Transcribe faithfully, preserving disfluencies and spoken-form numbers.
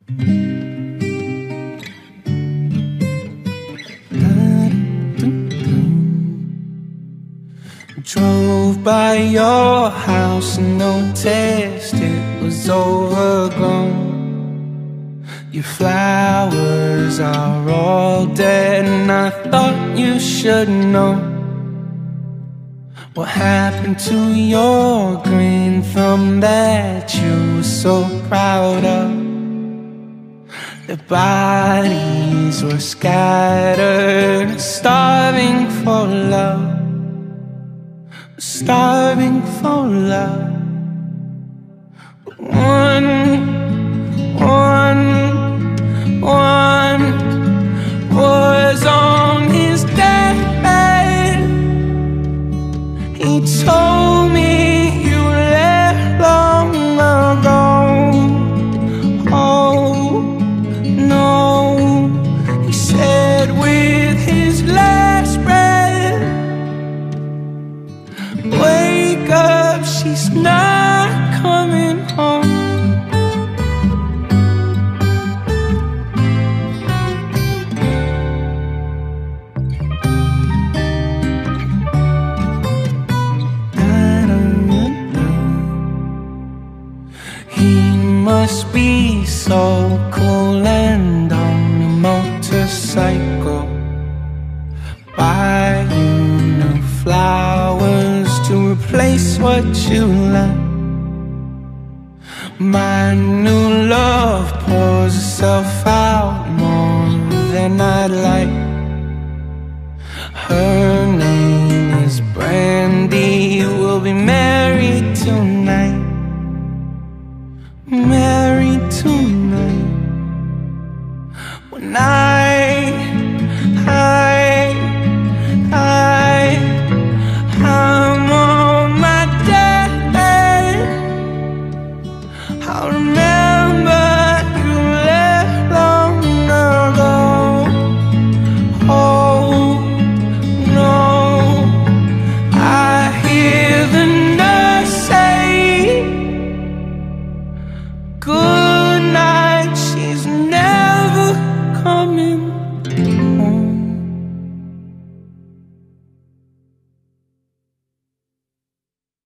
Drove by your house and noticed it was overgrown. Your flowers are all dead and I thought you should know what happened to your green thumb that you were so proud of. Their bodies were scattered, starving for love, starving for love. But one, one, one was on his deathbed. He told me you left long ago. Oh no, he said with his last breath, wake up, she's not coming home. He must be so cool and on a motorcycle, buy you new flowers to replace what you left. My new love pours herself out more than I'd like. Her name is Brandy, we'll be married tonight. Married tonight. When I